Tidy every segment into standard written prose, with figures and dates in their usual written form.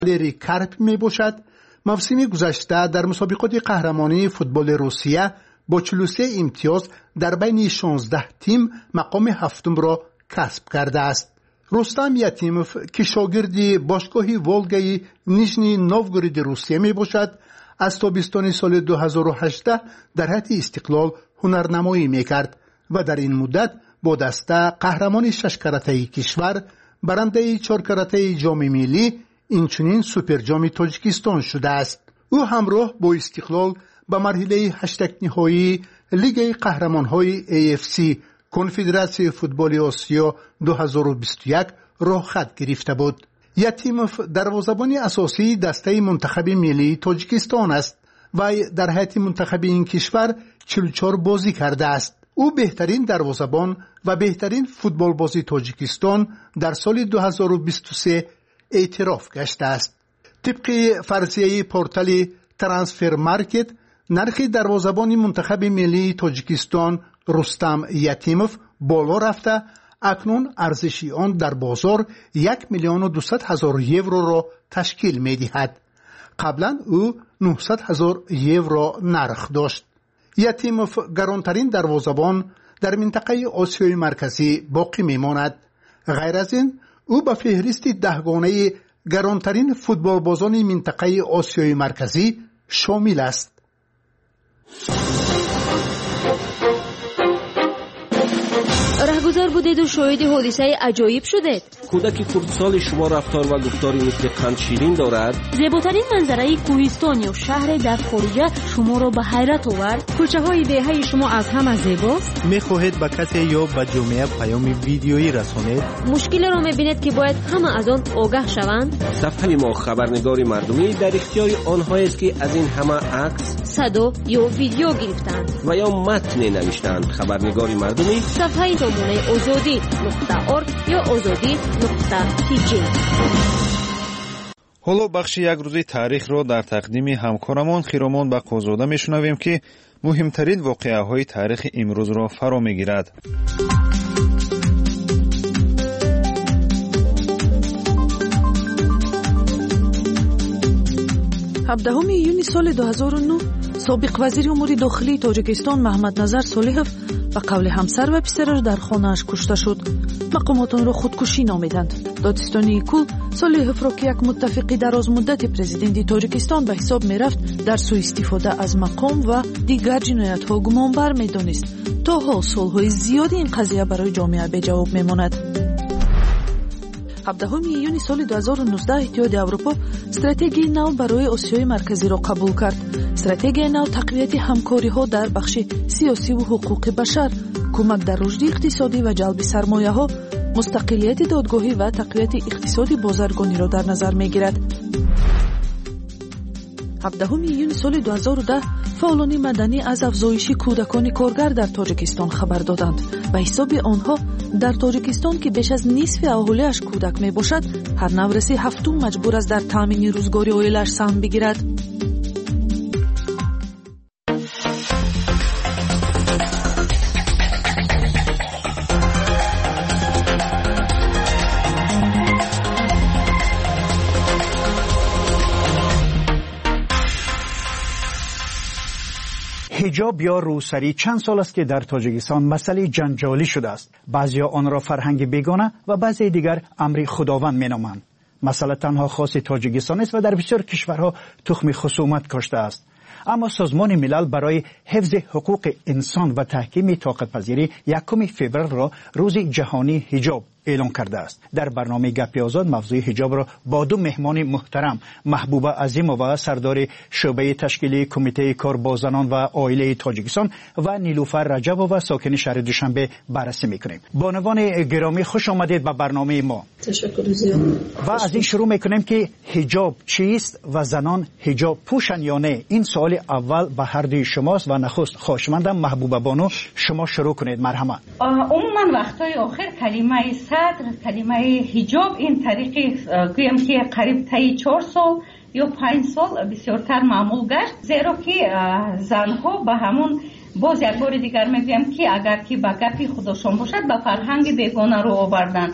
والری کارپ می باشد. موسم گذشته در مسابقات قهرمانی فوتبال روسیه با 43 امتیاز در بین 16 تیم مقام هفتم را کسب کرده است. رستم یتیموف که شاگرد باشگاه ولگای نیژنی نوگورود روسیه می باشد، از تابستان سال 2018 در حد استقلال هنرنمایی می کرد و در این مدت با دسته قهرمان 6 کرته کشور، برنده 4 کرته جام ملی، اینچنین سوپر جام تاجیکستان شده است. او همراه با استقلال به مرحله 8 نهایی لیگ قهرمان‌های AFC کنفدراسیون فوتبال آسیا 2021 راه خط گرفته بود. یتیموف دروازه‌بان اساسی دسته منتخب ملی تاجیکستان است و در هیئت منتخب این کشور 44 بازی کرده است. او بهترین دروازه‌بان و بهترین فوتبال بازی تاجیکستان در سال 2023 اعتراف گشته است. طبق فرضیه پورتال ترانسفر مارکت، نرخ دروازه‌بان منتخب ملی تاجیکستان رستم یتیموف بالا رفته، اکنون ارزش آن در بازار 1,200,000 یورو را تشکیل می دهد. قبلا او 900,000 یورو نرخ داشت. یتیموف گرانترین دروازه‌بان در منطقه آسیای مرکزی باقی می ماند. غیر از این، او به فهرست 10 گانه گرانترین فوتبال بازان منطقه آسیای مرکزی شامل است. رهگذر بودید و شاهد حادثه عجایب شدید. کودک خردسال شما رفتار و گفتاری مثل قند شیرین دارد. زیباترین منظره کوهستان یا شهر در خارجه شما را به حیرت آورد. کوچه های دهه شما از همه زیباست. میخواهید به کسی یا به جامعه پیام ویدیویی رسانید؟ مشکل را میبینید که باید همه از آن آگاه شوند. صفحه ما خبرنگار مردمی در اختیار آنهایی است که از این همه عکس، صدا یا ویدیو گرفتند و یا متن نوشتند. خبرنگار مردمی صفحه نمونه azadi.org یا azadi.tg. حالا بخش یک روزی تاریخ را در تقدیم همکارمان خیرامان بقازاده میشنویم که مهمترین واقعه های تاریخ امروز را فرا میگیرد. 17 ایون سال 2009 سابق وزیر امور داخلی تاجیکستان محمد نظر صالحов به قول همسر و پسرش در خانه‌اش کشته شد. مقامات آن را خودکشی نامیدند. دادستانی کل صالحов را که یک متفق دراز مدت پرزیدنت تاجیکستان به حساب میرفت در سوء استفاده از مقام و دیگر جنایت‌ها گمانبر میدانست. تا حال سالهای زیادی این قضیه برای جامعه به جواب میماند. 17 ایون سال 2019 اتحاد اروپا استراتژی نو برای آسیای مرکزی را قبول کرد. استراتژی نو تقویت همکاری‌ها در بخش سیاسی و حقوق بشر، کمک در رشد اقتصادی و جلب سرمایه‌ها، مستقلیت دادگاهی و تقویت اقتصاد بازرگانی را در نظر می‌گیرد. 17 ایون سال 2010 فعالان مدنی از افزایش کودکان کارگر در تاجیکستان خبر دادند. به حساب آنها در تاجیکستان که بیش از نصف اهالیش کودک می باشد، هر نورسی هفتم مجبور است در تامین روزگاری عائله‌اش سهم بگیرد. حجاب یا روسری چند سال است که در تاجیکستان مسئله جنجالی شده است. بعضی آن را فرهنگ بیگانه و بعضی دیگر امر خداوند مینامند. مسئله تنها خاص تاجیکستان است و در بسیار کشورها تخم خصومت کاشته است. اما سازمان ملل برای حفظ حقوق انسان و تحکیم طاقت پذیری 1 فوریه را روز جهانی حجاب اعلام کرده است. در برنامه گپی آزاد موضوع حجاب را با دو مهمان محترم، محبوبه عظیمووا سردار شعبه تشکیلی کمیته کار با زنان و عائله تاجیکستان و نیلوفر رجبووا ساکن شهر دوشنبه بررسی میکنیم. بانوان گرامی خوش آمدید به برنامه ما. تشکر زیاد. و از این شروع میکنیم که حجاب چیست و زنان حجاب پوشن یا نه؟ این سوال اول به هر دوی شماست و نخست خواهشمندم محبوبه بانو شما شروع کنید. مرحمت. عموما وقتای آخر کلمه صدر، کلمه حجاب این طریقی گویم که قریب تا 4 سال یا 5 سال بسیارتر معمول گشت، زیرا که زنها به همون باز یک بار دیگر میگویم که اگر که به گپی خودشان باشد به فرهنگ بیگانه رو آوردن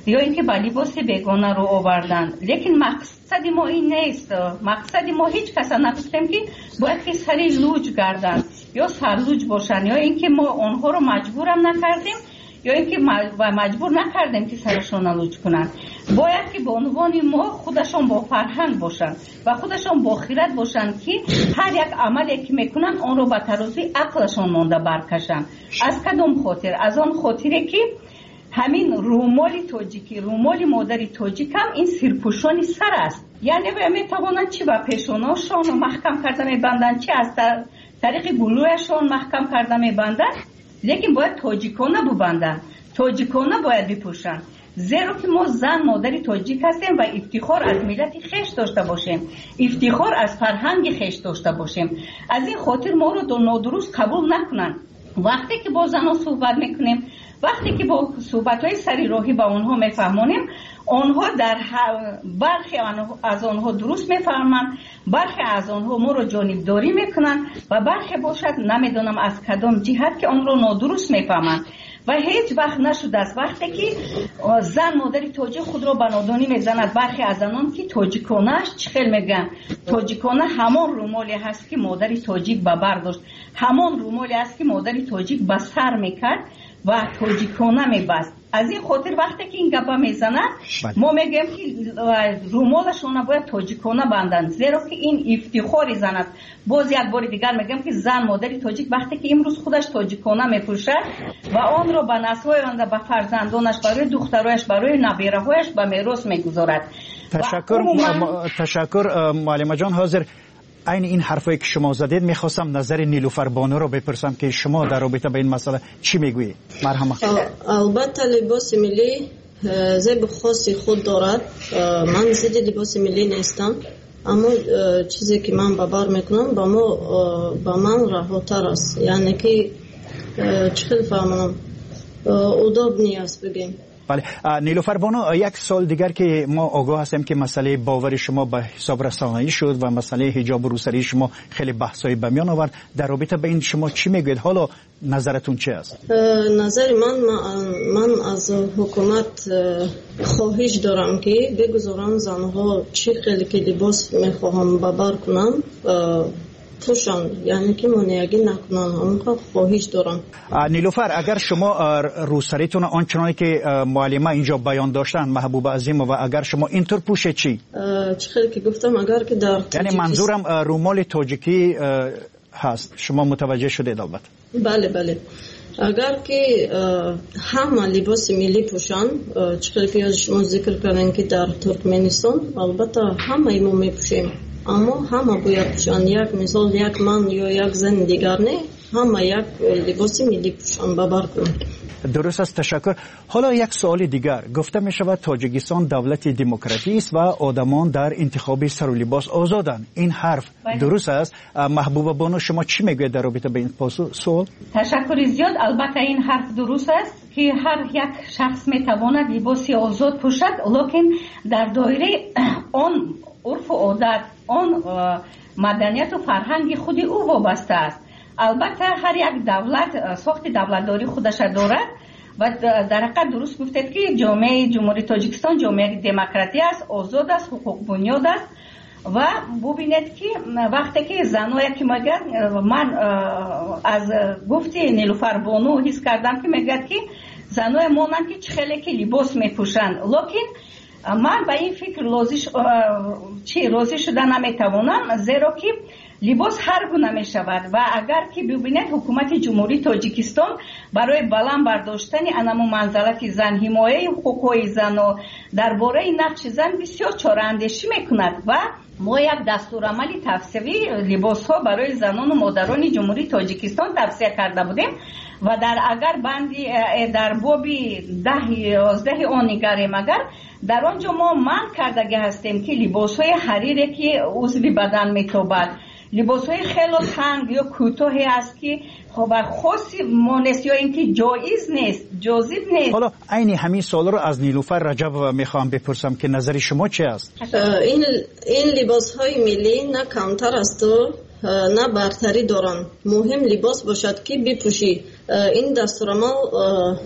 یا اینکه با لباس بیگانه رو آوردن. لیکن مقصد ما این نیست. مقصد ما هیچ کس نگفتیم که باید که سری لوج گردن یا سرلوج باشن، یا اینکه ما آنها رو مجبورم نکردیم یا اینکه مجبور نکردیم که سرشون لوج کنن. باید که به عنوان ما خودشون با فرهنگ باشن و خودشون با خیرت باشن که هر یک عملی که میکنن آن رو به ترازوی عقلشون مانده برکشن. از کدام خاطر؟ از آن خاطره که همین رومال تاجیکی، رومال مادری تاجیک هم این سرپوشانی سر است. یعنی میتوانند چی به پیشوناشون رو محکم کرده میبندن، چی از طریق گلویشون محکم کرده میبندن، لیکن باید تاجیکانه ببندن، تاجیکانه باید بپوشن. زیرا که ما زن مادری تاجیک هستیم و افتخار از ملت خیش داشته باشیم، افتخار از فرهنگ خیش داشته باشیم. از این خاطر ما رو نادرست قبول نکنن. وقتی که با زنها صحبت میکنیم، وقتی که با صحبت‌های سری راهی با آنها میفهمونیم، آنها در برخی از آنها درست میفهمند، برخی از آنها ما رو جانبداری میکنن و برخی باشد نمیدونم از کدام جهت که آن رو نادرست میفهمند. و هیچ وقت نشده است وقتی که زن مادری تاجیک خود را به نادانی میزند. برخی از آنان که تاجیکانه‌اش چخیل میگن، تاجیکانه همان رومالی هست که مادری تاجیک به بر داشت، همان رومالی هست که مادری تاجیک به سر میکرد و تاجیکانه میبست. از این خاطر وقتی که این گپا میزنن ما میگیم که رومالشون باید تاجیکانه بندن، زیرا که این افتخاری زن است. باز یک بار دیگر میگم که زن مادری تاجیک وقتی که امروز خودش تاجیکانه میپوشد و آن رو به نسل‌های آینده، به فرزندانش، برای دخترایش، برای نبیره‌هایش به میراث میگذارد. تشکر معلمه جان. حاضر عین این حرفایی که شما زدید میخواستم نظر نیلوفر بانو رو بپرسم که شما در رابطه با این مسئله چی میگویید؟ مرحمت. البته لباس ملی زیب خاصی خود دارد. من ضد لباس ملی نیستم، اما چیزی که من به بار میکنم با من رهاتر است. یعنی که چخیل فهمم اداب نیست بگیم. بله نیلوفر بانو، یک سال دیگر که ما آگاه هستیم که مسئله باور شما به حساب رسانه‌ای شد و مسئله حجاب و روسری شما خیلی بحث‌های به میان آورد. در رابطه با این شما چی میگوید؟ حالا نظرتون چه است؟ نظر من از حکومت خواهش دارم که بگذارن زنها چه خیلی که لباس میخواهم ببر کنن پوشن، یعنی که منیگی نکنن. اونها خواهش دارم. نیلوفر، اگر شما روسریتون آنچنانی که معلمه اینجا بیان داشتن محبوب عظیم، و اگر شما اینطور پوشه چی؟ چخیلی که گفتم اگر که در یعنی منظورم رومال تاجیکی هست، شما متوجه شدید البته؟ بله. اگر که همه لباس ملی پوشن، چخیلی که شما ذکر کردن که در ترکمنستان البته همه ما میپوشیم، اما همه باید پوشن. یک مثال یک من یا یک زن دیگر نه، همه یک لباس ملی پوشن ببر کنن. درست است، تشکر. حالا یک سوال دیگر. گفته می شود تاجیکستان دولت دموکراتی است و آدمان در انتخاب سر و لباس آزادند. این حرف درست است؟ محبوبه بانو شما چی میگوید در رابطه با این سوال؟ تشکر زیاد. البته این حرف درست است که هر یک شخص میتواند لباسی آزاد پوشد، لیکن در دایره آن عرف و عادت، آن مدنیت و فرهنگ خود او وابسته است. البته هر یک دولت ساخت دولتداری خودش دارد و در حقیقت درست گفتید که جامعه جمهوری تاجیکستان جامعه دموکراتی است، آزاد است، حقوق بنیاد است. و ببینید که وقتی که زنایی که میگن، من از گفتی نیلوفر بانو حس کردم که میگه که زنای مانند که خیلی که لباس میپوشند، لیکن من به این فکر راضی شدن نمیتوانم، زیرا که لباس هر گونه می شود و اگر که ببینید حکومت جمهوری تاجیکستان برای بلند برداشتن انمو منزلت زن، حمایه حقوق زن و درباره نقش زن بسیار چاره اندیشی میکند و ما یک دستورالعمل توصیوی لباس ها برای زنان و مادران جمهوری تاجیکستان توصیه کرده بودیم و در اگر بندی در بابی 10-11 آن نگاریم، اگر در آنجا ما من کردگی هستیم که لباس های حریری که عضوی بدن میتابد، لباس های خیلی تنگ یا کوتاهی است که خاصی مانست یا اینکه جایز نیست، جاذب نیست. حالا عین همین سوال رو از نیلوفر رجب میخوام بپرسم که نظر شما چه است؟ این لباس های ملی نه کمتر است و نه برتری دارن. مهم لباس باشد که بپوشی. این دستورالعمل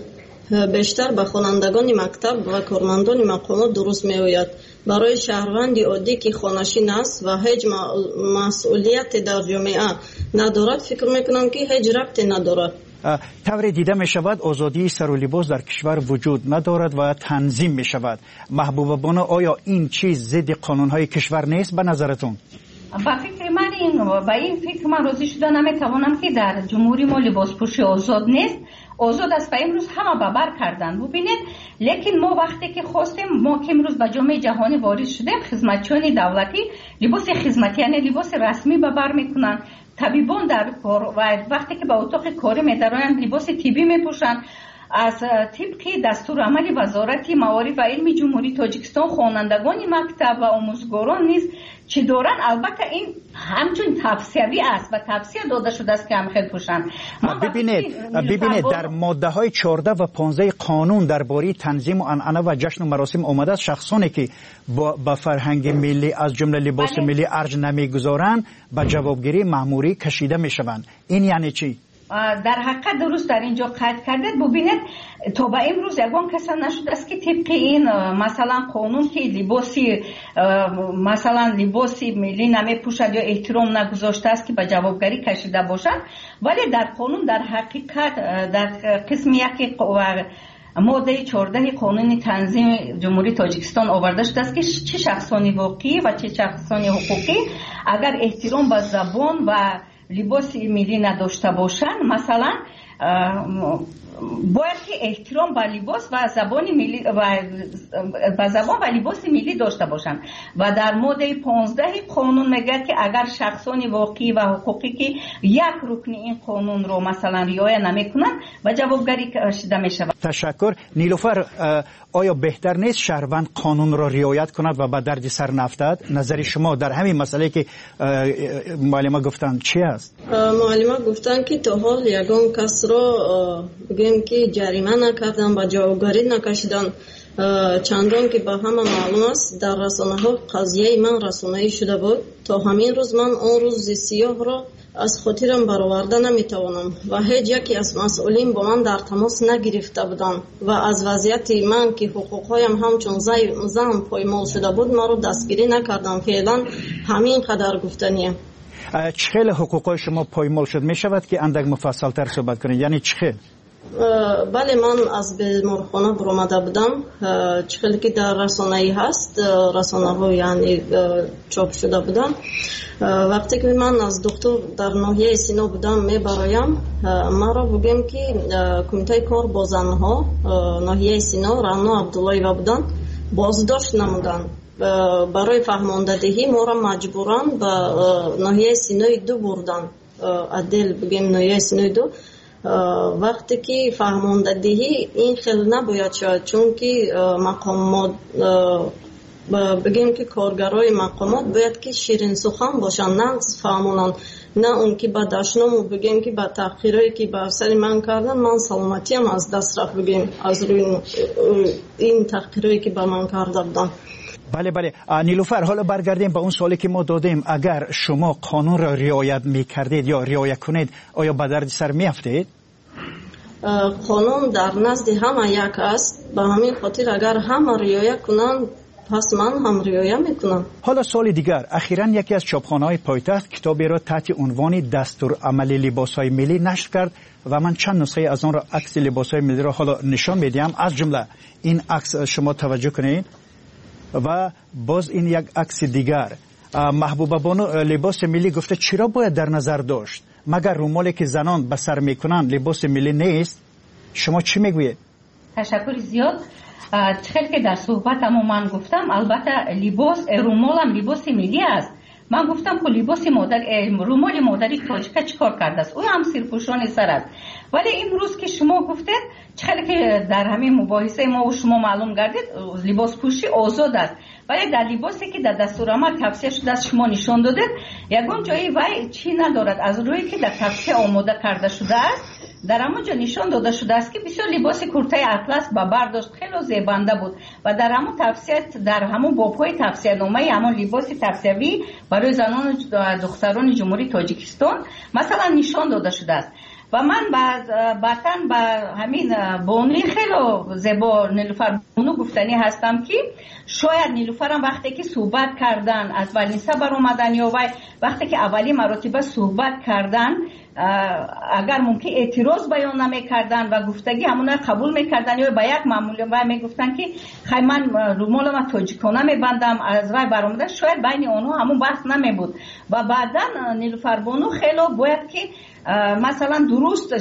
بیشتر به خوانندگان مکتب و کارمندان مقامات درست میآید. برای شهروندی عادی که خانشین است و هیچ مسئولیت در جامعه ندارد فکر میکنم که هیچ ربطی ندارد. طور دیده می شود آزادی سر و لباس در کشور وجود ندارد و تنظیم می شود. محبوبه بانو، آیا این چیز ضد قانونهای کشور نیست به نظرتون؟ با فکر من با این فکر من راضی شده نمیتوانم که در جمهوری ما لباس پوشی آزاد نیست. آزاد است و امروز همه ببر کردن. ببینید لیکن ما وقتی که خواستیم، ما که امروز به جامعه جهانی وارد شدیم، خدمتچیان دولتی لباس خدمتی یعنی لباس رسمی ببر میکنن. طبیبان در کار و وقتی که به اتاق کاری می‌درآیند لباس طبی میپوشند. از طبق دستور عمل وزارت معارف و علم جمهوری تاجیکستان خوانندگان مکتب و آموزگاران نیز چه دارن. البته این همچون توصیوی است و توصیه داده شده است که هم خیلی پوشند. ببینید در ماده های 14 و 15 قانون درباره تنظیم و عنعنه و جشن و مراسم آمده است شخصانی که با فرهنگ ملی از جمله لباس ملی ارج نمیگذارند به جوابگیری مأموری کشیده میشوند. این یعنی چی؟ در حقیقت درست در اینجا قید کردید. ببینید تا به امروز یگان کسی نشده است که طبق این مثلا قانون که لباسی ملی نمیپوشد یا احترام نگذاشته است که به جوابگری کشیده باشد. ولی در قانون در حقیقت در قسم یک ماده 14 قانون تنظیم جمهوری تاجیکستان آورده شده است که چه شخصانی واقعی و چه شخصانی حقوقی اگر احترام به زبان و لباس ملی نداشته باشند، مثلا باید که احترام به لباس و زبان ملی و زبان و لباس ملی داشته باشند. و در ماده 15 قانون میگه که اگر شخصانی واقعی و حقوقی که یک رکن این قانون رو مثلا رعایت نمیکنند و جوابگری کشیده میشود. تشکر. نیلوفر، آیا بهتر نیست شهروند قانون را رعایت کند و به درد سر نفتد؟ نظر شما در همین مسئله که معلمه گفتن چی است؟ معلمه گفتن که تا حال یگان کس را بگیم که جریمه نکردن و جوابگری نکشیدن. چندان که به همه معلوم است در رسانه ها قضیه من رسانه‌ای شده بود. تا همین روز من اون روز سیاه را از خاطرم برآورده نمیتوانم و هیچ یکی از مسئولین با من در تماس نگرفته بودند و از وضعیت من که حقوقهایم همچون زن پایمال شده بود ما رو دستگیری نکردم. فعلا همین قدر گفتنیه. چخیل حقوقهای شما پایمال شد؟ می شود که اندک مفصل تر صحبت کنید؟ یعنی چخیل؟ بله، من از بیمارخانه برآمده بودم. چخیلی که در رسانه‌ای هست، رسانه ها یعنی چاپ شده بودم. وقتی که من از دکتر در ناحیه سینا بودم میبرایم، ما را بگیم که کمیته کار با زنها ناحیه سینا رانا عبداللهیوه بودن، بازداشت نمودن. برای فهماندهی ما را مجبوران به ناحیه سینای 2 بردن. عدل بگیم ناحیه سینای 2. وقتی که فهماندهی این خیلی نباید شد، چون که مقامات بگیم که کارگرای مقامات باید که شیرین سخن باشن، نه فهمونن، نه اون که با دشنامو بگیم که با تحقیرایی که بر سر من کردن من سلامتیم از دست رفت، بگیم از روی این تحقیرایی که با من کرده بودن. بله بله. نیلوفر، حالا برگردیم به اون سوالی که ما دادیم. اگر شما قانون را رعایت میکردید یا رعایت کنید آیا به درد سر میافتید؟ قانون در نزد همه یک است، به همین خاطر اگر همه رعایت کنند پس من هم رعایت میکنم. حالا سوال دیگر، اخیراً یکی از چاپخانه‌های پایتخت کتابی را تحت عنوان دستور عملی لباس‌های ملی نشر کرد و من چند نسخه از آن را عکس لباس‌های ملی را حالا نشان میدم. از جمله این عکس شما توجه کنید و باز این یک عکس دیگر. محبوبه بانو لباس ملی گفته چرا باید در نظر داشت؟ مگر رومالی که زنان به سر میکنن لباس ملی نیست؟ شما چی میگویید؟ تشکر زیاد. خیلی که در صحبتم من گفتم البته رومالم لباس ملی است. من گفتم که لباس رومال مادری تاجیکا چیکار کرده است؟ اون هم سرپوشان سر است. ولی امروز که شما گفتید خیلی که در همین مباحثه ما و شما معلوم گردید لباس پوشی آزاد است، ولی در لباسی که در دستور عمل توصیه شده است شما نشان دادید یگان جایی وای چی ندارد. از روی که در توصیه آماده کرده شده است در همونجا نشان داده شده است که بسیار لباس کرته اطلس با برداشت خیلی زیبنده بود و در همون توصیه در همون بابهای توصیه نامه همون لباس توصیوی برای زنان و دختران جمهوری تاجیکستان مثلا نشان داده شده است. و من بعدن با همین بانوی خیلی زیبا نیلوفر بانو گفتنی هستم که شاید نیلوفرم وقتی که صحبت کردن از ولنسا بر اومدن یا وقتی که اولی مراتبه صحبت کردن اگر ممکن اعتراض بیان نمیکردن و گفتگی همون قبول میکردن یا با یک معمولی و میگفتن که خیلی من رومال ما تاجیکانه میبندم از رای برآمده، شاید بین اونها همون بحث نمیبود و بعدا نیلوفر بانو خیلی باید که مثلا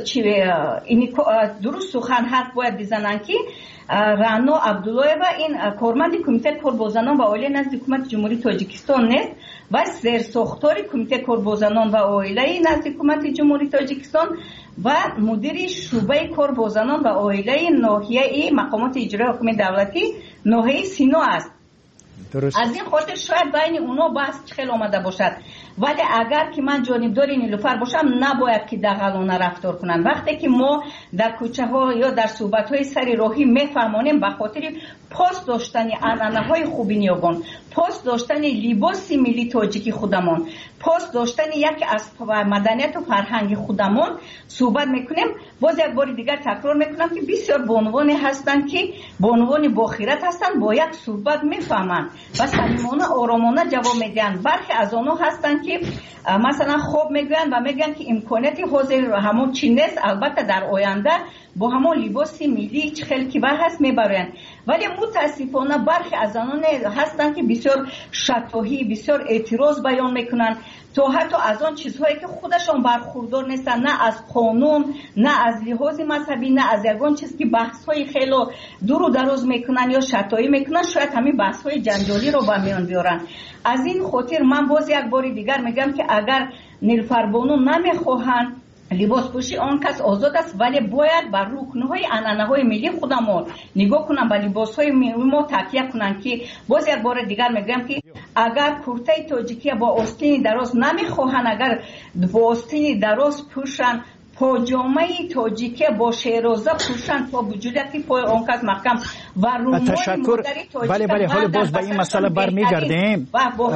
درست سخن حرف باید بزنن که رانو عبدالله و این کارمند کمیته کاربازانان و عائله نزد حکومت جمهوری تاجیکستان نیست و زیرساختار کمیته کاربازانان و عائله نزد حکومت جمهوری تاجیکستان و مدیر شعبه کاربازانان و عائله ناحیه مقامات اجرایی حکومت دولتی ناحیه سینا است. درست. از این خاطر شاید بین اونا بحث خیلی آمده باشد، ولی اگر که من جانبدار نیلوفر باشم نباید که دغلانه رفتار کنن. وقتی که ما در کوچه ها یا در صحبت های سر راهی میفهمانیم به خاطر پاس داشتن عنعنه های خوبی نیابان، پاس داشتن لباس ملی تاجیکی خودمان، پاس داشتن یک از مدنیت و فرهنگ خودمان صحبت میکنیم. باز یک بار دیگر تکرار میکنم که بسیار بانوانی هستن که بانوان باخیرت هستن، با یک صحبت میفهمن و صمیمانه آرامانه جواب میدن. برخی از آنها هستن که مثلا خوب میگن و میگن که امکاناتی حاضر همون چی نیست، البته در آینده با همون لباس ملی خیلی کیبر هست میبرن، ولی متاسفانه برخی از آنان هستن که بسیار شتاهی بسیار اعتراض بیان میکنن تا حتی از آن چیزهایی که خودشان برخوردار نیستن، نه از قانون نه از لحاظ مذهبی نه از یگان چیز که بحث‌های خیلی دور و دراز میکنن یا شتایی میکنن، شاید همین بحث‌های جنجالی رو با میان بیارن. از این خاطر من باز یک بار دیگر میگم که اگر نیلوفر بانو نمیخواهن لباس پوشی آن کس آزاد است، ولی باید بر رکنهای عنعنه‌های ملی خودمون نگاه کنن، به لباس‌های ما تکیه کنن. که باز یک بار دیگر میگم که اگر کرته تاجیکی با آستین دراز نمیخواهن، اگر با آستین دراز پوشن، پاجامه تاجیکی با شیرازه پوشن تا وجودی پای آن کس محکم و رومال تشکر. بله حالا باز به این مسئله برمیگردیم.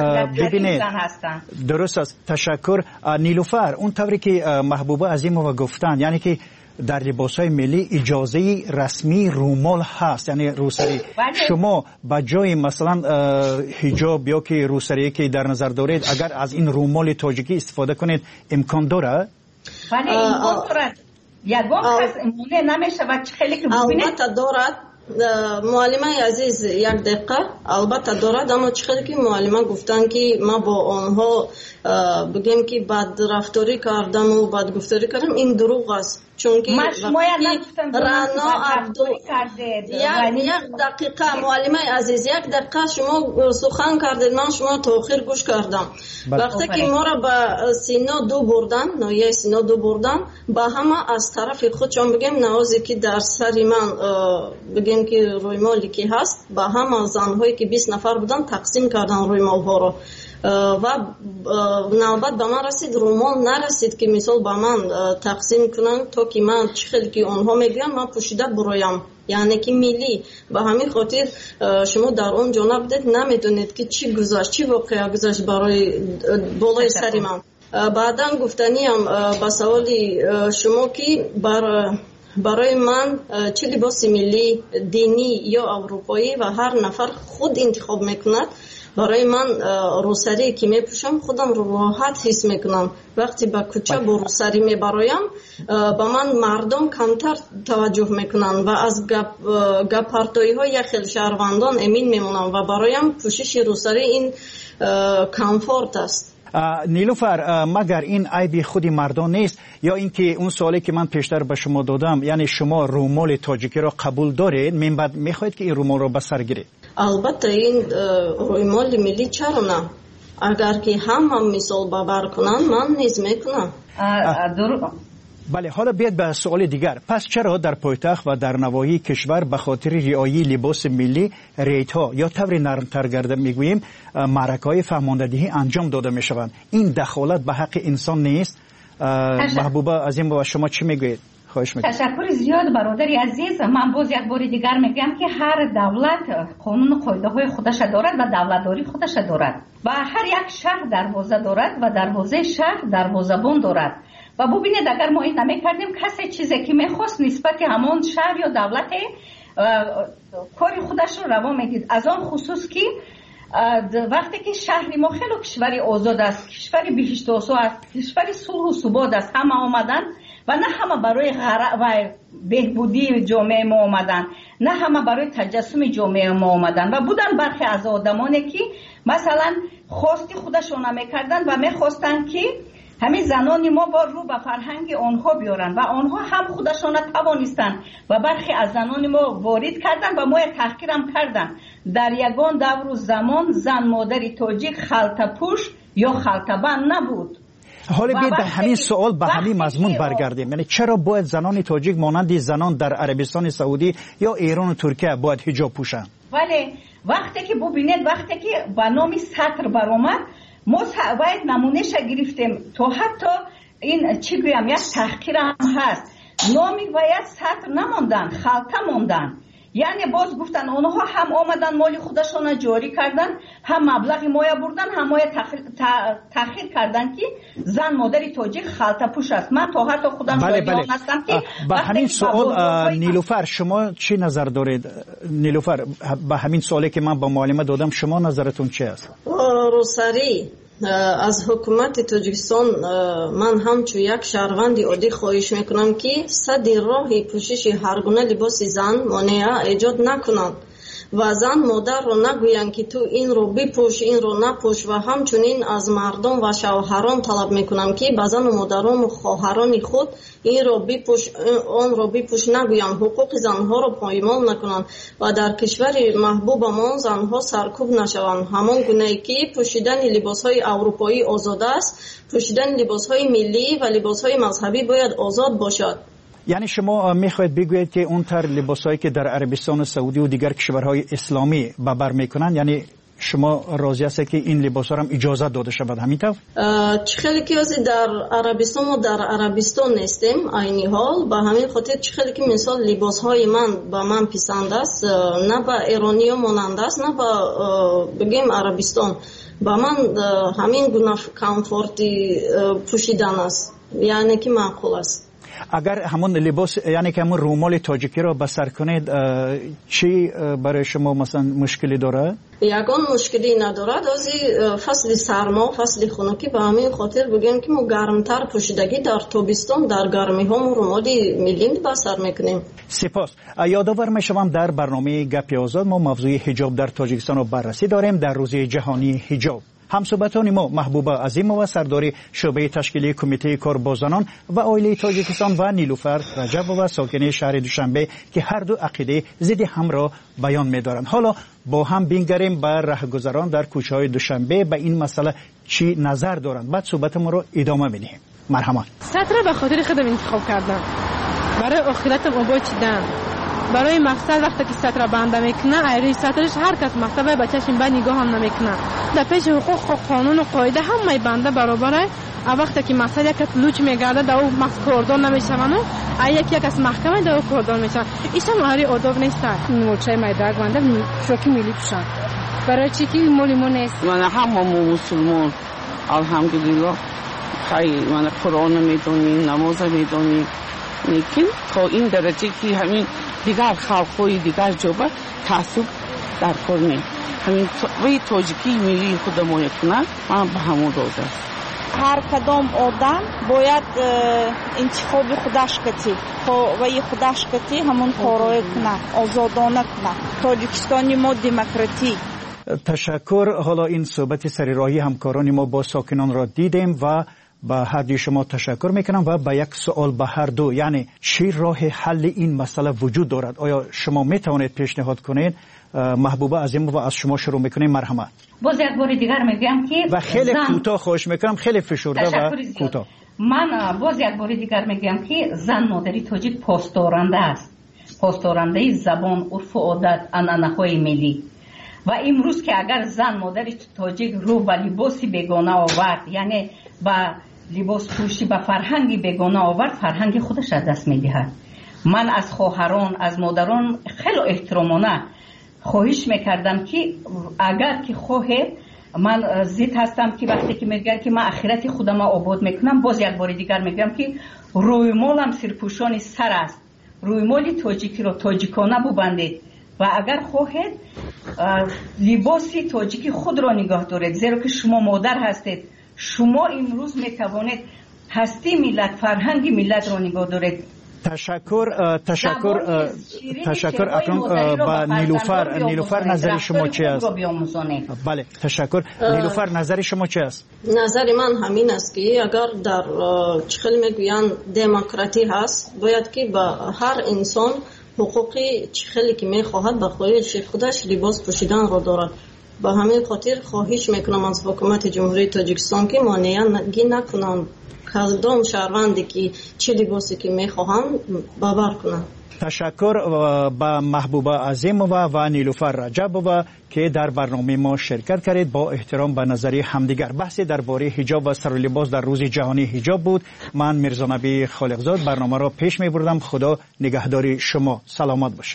ببینید درست است. تشکر نیلوفر. اون طوری که محبوبه عظیمова گفتن، یعنی که در لباس‌های ملی اجازه رسمی رومال هست، یعنی روسری. شما با جای مثلا حجاب یا که روسری که در نظر دارید اگر از این رومال تاجیکی استفاده کنید امکان داره؟ ولی امکان دارد. یگان کس امونه نمیشه و خیلی که ببینید البته دارد. معلمه عزیز یک دقیقه البته دارد، اما چقدر که معلمه گفتن که ما با آنها بگیم که بد رفتاری کردم و بد گفتاری کردم، این دروغ است. چون که رانا عبدو یک دقیقه معلمه عزیز یک دقیقه شما سخن کردید، من شما تاخیر گوش کردم. وقتی که ما را به سینا دو بردن، ناحیه سینا دو بردن، با همه از طرف خودشان بگیم نوازی که در سری من بگیم که رویمالی که هست، با همه زنهایی که 20 نفر بودن تقسیم کردن رویمال ها را و نوبت به من رسید، رومال نرسید که مثال با من تقسیم کنن تا که من چخیلی که آنها میگن من پوشیده برایم، یعنی که ملی. به همین خاطر شما در اون جانب دید نمیدونید که چی گذشت، چی واقعا گذشت برای بالای سری من. بعدا گفتنیم با سوالی شما که برای من چه لباس ملی دینی یا اروپایی و هر نفر خود انتخاب میکند، برای من روسری که میپوشم خودم رو راحت حس میکنم. وقتی با کوچه با روسری میبرایم با من مردم کمتر توجه میکنن و از گپارتایی های خیلی شهروندان امین میمونم و برایم پوشش روسری این کامفورت است. نیلوفر، مگر این عیب خودی مردان نیست یا اینکه اون سوالی که من پیشتر به شما دادم، یعنی شما رومال تاجیکی را قبول دارید، من بعد میخواید که این رومال را به سر گیرید؟ البته این رومال ملی چرا نه؟ اگر که هم مثال باور کنن من نیز میکنم. بله، حالا بیاید به سوال دیگر. پس چرا در پایتخت و در نواحی کشور به خاطر رعایت لباس ملی ریت‌ها یا طور نرمتر گرده میگوییم معرکه‌های فهماندهی انجام داده میشوند؟ این دخالت به حق انسان نیست؟ محبوبه عظیم و شما چی میگویید؟ خواهش میکنم. تشکر زیاد برادری عزیز. من باز یک بار دیگر میگم که هر دولت قانون قاعده های خودش دارد و دولتداری خودش دارد و هر یک شهر دروازه دارد و دروازه شهر دروازه‌بان دارد و ببینید اگر ما این نمیکردیم کسی چیزی که میخواست نسبت همون شهر یا دولت کاری خودش رو روا میدید. از آن خصوص که وقتی که شهر ما خیلی کشوری آزاد است، کشوری بهشت آسا است، کشوری صلح و ثبات است، همه آمدن و نه همه برای و بهبودی جامعه ما آمدن، نه همه برای تجسم جامعه ما آمدن و بودن برخی از آدمانی که مثلا خواستی خودشون نمیکردن و میخواستن که همین زنان ما با رو به فرهنگ آنها بیارن و آنها هم خودشون توانستن و برخی از زنان ما وارد کردن و ما تحقیرم کردن. در یگان دور و زمان زن مادری تاجیک خلطه پوش یا خلطه بند نبود. حالا بیاید به همین سوال به همین مضمون برگردیم. یعنی چرا باید زنان تاجیک مانند زنان در عربستان سعودی یا ایران و ترکیه باید حجاب پوشن؟ ولی وقتی که ببینید وقتی که به نام سطر برآمد ما باید نمونهش گرفتیم تو حتی این چی گویم یک تحقیر هم هست. نامی باید سطر نماندن، خلطه ماندن. یعنی باز گفتن اونها هم آمدن مال خودشون جاری کردن، هم مبلغ مایه بردن، هم مایه تأخیر کردن که زن مادری تاجیک خلطه پوش است. من تا حتی خودم شاید هستم که با همین سوال نیلوفر شما چی نظر دارید؟ نیلوفر با همین سوالی که من با معلمه دادم شما نظرتون چی است؟ روسری از حکومت تاجیکستان من همچون یک شهروند عادی خواهش میکنم که صد راهی پوشش هر گونه لباس زن مانع ایجاد نکنند و زن مادر رو نگویند که تو این رو بپوش این رو نپوش و همچنین از مردم و شوهران طلب میکنم که به زن و مادران و خواهران خود این رو بپوش آن رو بپوش نگویند، حقوق زنها رو پایمال نکنند و در کشور محبوبمان زنها سرکوب نشوند. همان گونه‌ای که پوشیدن لباسهای اروپایی آزاد است، پوشیدن لباسهای ملی و لباسهای مذهبی باید آزاد باشد. یعنی شما میخواید بگویید که اون تر لباسایی که در عربستان سعودی و دیگر کشورهای اسلامی بر میکنن، یعنی شما راضی هستید که این لباسا هم اجازه داده شود همینطور؟ خیلی که در عربستان و در عربستان نیستیم عینی حال، به همین خاطر خیلی که مثال لباسهای من به من پسند است، نه به ایرانی ها مانند است نه به بگیم عربستان، به من همین گونه کامفورتی پوشیدن است، یعنی که معقول است. اگر همون لباس یعنی که همون رومال تاجیکی را به سر کنید چی برای شما مثلا مشکلی داره؟ یگان مشکلی ندارد. از فصل سرما فصل خنکی به همین خاطر بگیم که ما گرمتر پوشیدگی در تابستان در گرمی ها رومال ملی به سر میکنیم. سپاس. یادآور میشوم در برنامه گپ آزاد ما موضوع حجاب در تاجیکستان رو بررسی داریم در روز جهانی حجاب. همصحبتان ما محبوبه عظیمова سرداری شعبه تشکیلی کمیته کار با زنان و عائله تاجیکستان و نیلوفر رجبova ساکن شهر دوشنبه که هر دو عقیده ضد هم را بیان می‌دارند. حالا با هم بنگریم بر راهگذران در کوچه‌های دوشنبه به این مسئله چی نظر دارند. بعد صحبت ما رو ادامه می‌دهیم. مرحبا. سطر به خاطر خودم انتخاب کردم. برای آخرتم آباد چیدم. برای مقصد وقتی که سطر بنده میکنه ایری سطرش هر کس مقصد بچه‌شون به نگاه هم نمیکنه. در پیش حقوق و قانون و قاعده همه بنده برابره. وقتی که مقصد یک لوچ میگرده در اون مقصد کردان نمیشونه، یک از محکمه در اون کردان میشن. ایشم هری آداب نیست. موچه میدرگ بنده شوکی میلی پوشن. برای چی که مولیمون نیست؟ من همه مسلمان الحمدلله خیلی من قرآن میدونی نماز میدونی، لیکن تا این درجه که همین دیگر خلقای دیگر جوبه تعصب در کار نیم. همین وی تاجیکی ملی خود ما کنه من به همون روزه است. هر کدام آدم باید انتخاب خودش کتی وی خودش کتی همون کارای کنه، آزادانه کنه. تاجیکستانی ما دموکراتی. تشکر. حالا این صحبت سریراهی همکاران ما با ساکنان را دیدیم و با هر دوی شما تشکر میکنم و با یک سوال به هر دو، یعنی چی راه حل این مسئله وجود دارد؟ آیا شما میتوانید پیشنهاد کنید؟ محبوبه عظیمова از شما شروع میکنیم. مرحمت. باز یک بار دیگر میگم که و خیلی کوتاه خواهش میکنم، خیلی فشرده و کوتاه. من باز یک بار دیگر میگم که زن مادری تاجیک پاسدارنده است، پاسدارنده زبان، عرف و عادت، عنعنه‌های ملی. و امروز که اگر زن مادری تاجیک رو به لباسی بیگانه آورد، یعنی با لباس پوشی به فرهنگی بیگانه آورد، فرهنگ خودش از دست میدهد. من از خواهران از مادران خیلی احترامانه خواهش میکردم که اگر که خواهید من ضد هستم که وقتی که میگن که من آخرت خودم آباد میکنم، باز یک بار دیگر میگم که روی مالم سرپوشان سر است. روی مال تاجیکی رو تاجیکانه ببندید و اگر خواهید لباسی تاجیکی خود را نگاه دارید، زیرا که شما مادر هستید. شما امروز میتوانید هستی ملت، فرهنگ ملت را نگاه دارید. تشکر اکنون با نیلوفر نظر شما چی است؟ بله تشکر. نیلوفر نظر شما چی است؟ نظر من همین است که اگر در چخل میگویند دموکراتی هست، باید که با هر انسان حقوقی چخلی که میخواهد به خواهش خودش لباس پوشیدن را دارد. با همین خاطر خواهش میکنم از حکومت جمهوری تاجیکستان که مانعی نکنند کدام شهروندی که چه لباسی که میخواهند باور کنند. تشکر با محبوبه عظیمووا و نیلوفر رجبووا که در برنامه ما شرکت کردید. با احترام به نظریه همدیگر بحثی درباره حجاب و سر و لباس در روز جهانی حجاب بود. من میرزا نبی خالقزاد برنامه را پیش میبردم. خدا نگهداری شما. سلامت باشید.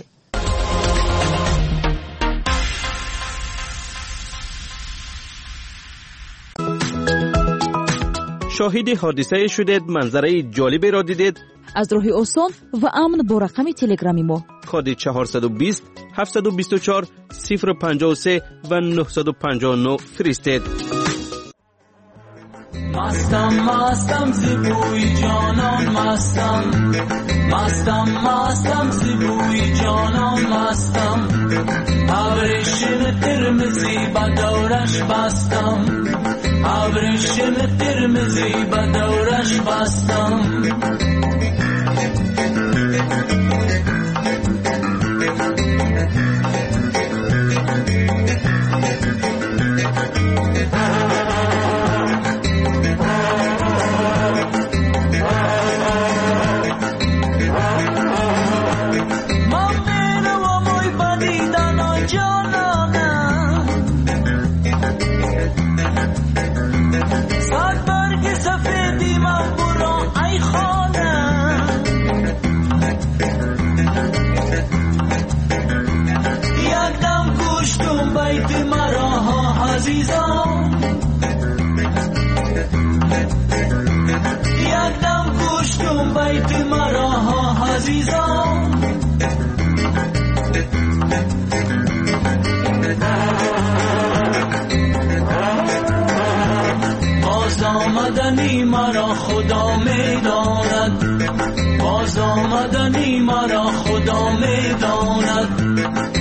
شاهد حادثه شدید، منظره جالبی را دیدید؟ از راه آسان و امن با رقم تلگرامی ما کد 420 724 053 و 959 فرستید. مستم زیبوی جانان مستم زیبوی جانان مستم ابریشم قرمزی به دورش بستم ابریشم قرمزی به دورش بستم باز آمدنی مرا خدا میداند باز آمدنی مرا خدا میداند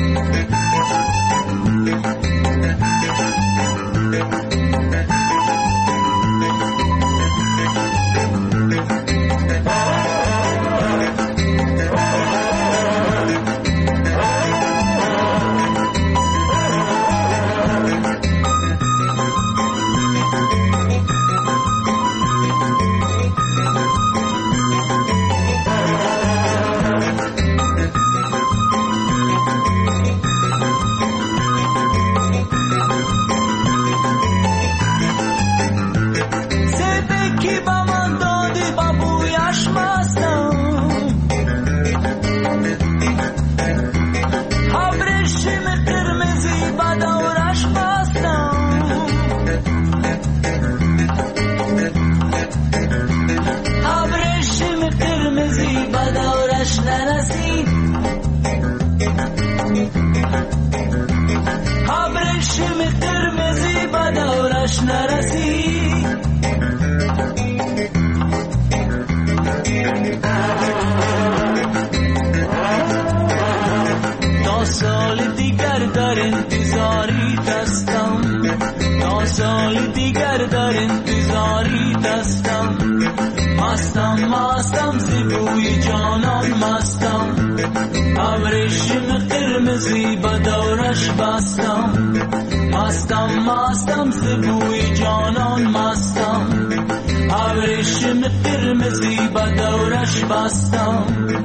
مستم زیبوی جانان مستم ابریشم قرمزی به دورش بستم مستم زیبوی جانان مستم ابریشم قرمزی به دورش بستم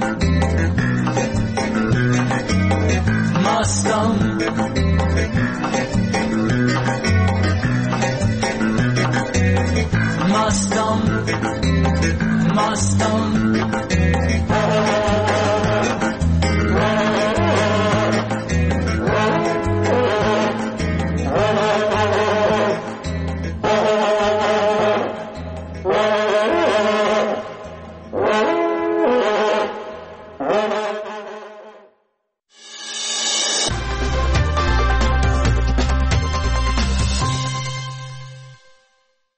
مستم مستم